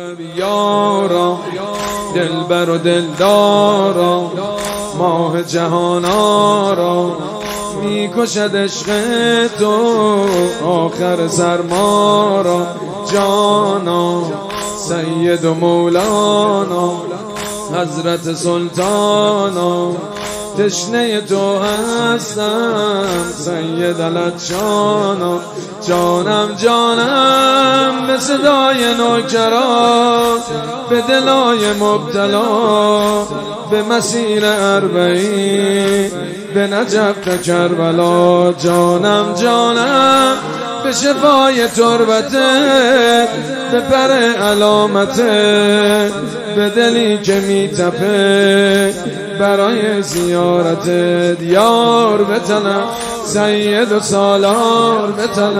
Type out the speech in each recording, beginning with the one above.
یارا دلبر و دلدارا ماه جهانارا میکشد عشق تو آخر سرمارا جانا سید و مولانا حضرت سلطانا تشنه تو هستم سید العطشانا جانم جانم به صدای نوکران به دلای مبتلا به مسیر اربعین به نجف تا کربلا جانم جانم به شفای تربته به پر علامته به دلی که میتپه برای زیارتت یار بتنم سید و سالار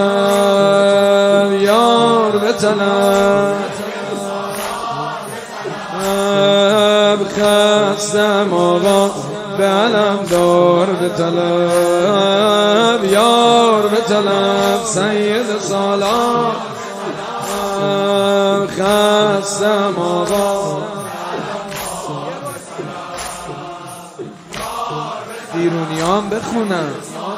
بتنم یار بتنم خستم آقا به علم دار بتنم یار بتنم سید و سالار خستم آقا بیرونیان بخونم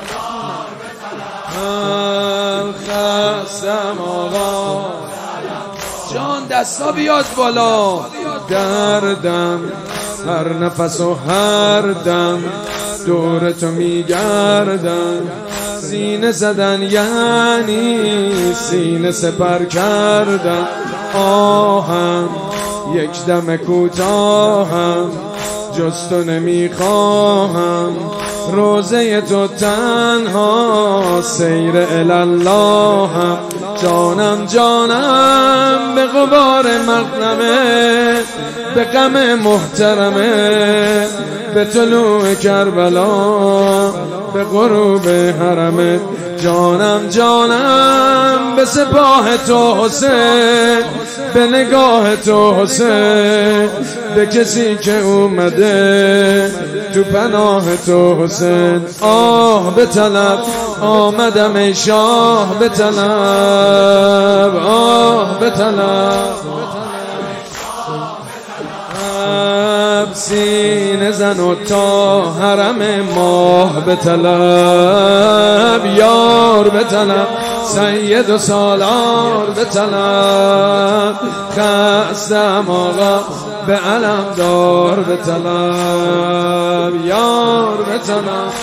خستم آقا جان دستا بیاد بالا دردم هر نفس و هر دم دور تو میگردم سینه زدن یعنی سینه سپر کردم آهم یک دم کوتاهم جز تو نمیخواهم روزه تو تنها سیر الاللهم جانم جانم به غبار مقدمه به غم محترمه به طلوع کربلا به غروب حرمه جانم جانم به سپاه تو حسین به نگاه تو حسین به کسی که اومده تو پناه تو حسین آه به طلب آمدم ای شاه به طلب آه به طلب سینه زن و تا حرم ماه به طلب یار به طلب سید و سالار به طلب خستم آقا به علم دار به طلب یار به طلب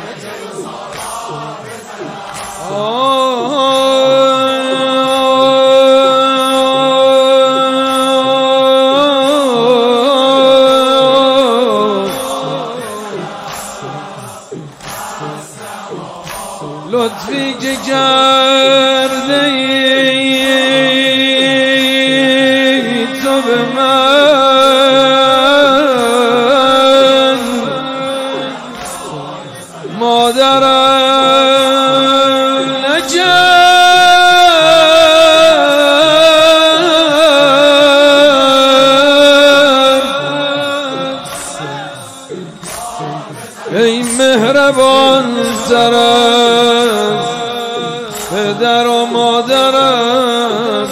لطفی که کرده ای تو به من مادرم نکرد ای مهربان طرف پدر و مادرم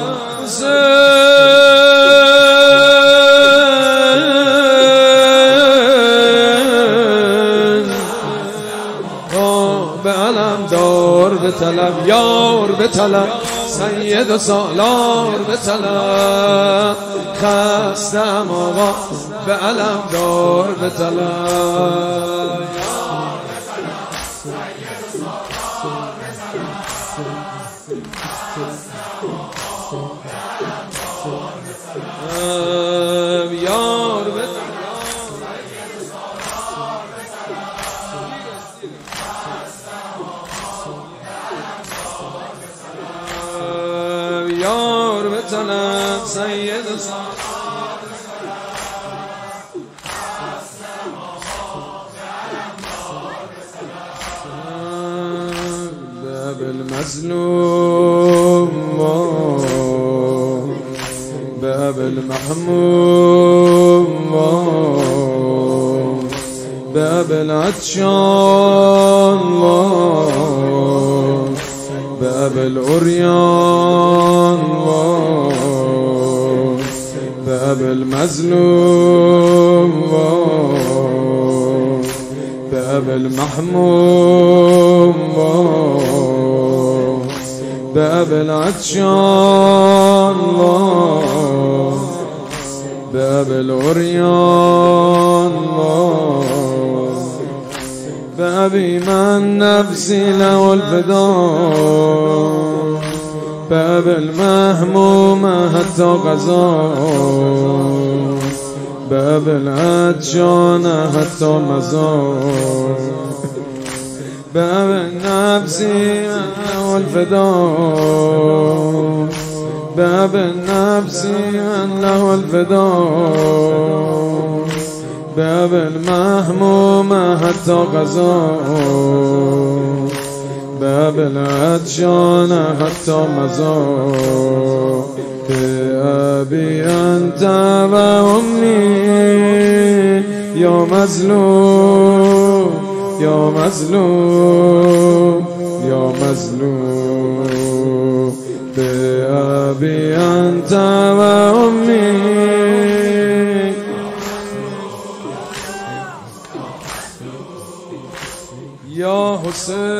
به علم دار به طلب یار به طلب سید و سالار به طلب خستم آقا به علم دار به طلب یار به یار به طلب سید باب المظلوم باب المحموم باب العطشان باب العريان بأبي المظلوم بأبي المحموم بأبي العطشان بأبي العريان بأبي من نفسي له الفداء بأبي المهموم حتى غزال بأبي العطشان حتى مزار بأبي النفس له الفداء بأبي النفس له الفداء بأبي المهموم حتى غزال بأبي العطشان حتى مزار بأبي أنت وأمي يا مظلوم يا مظلوم يا مظلوم بأبي أنت وأمي يا حسين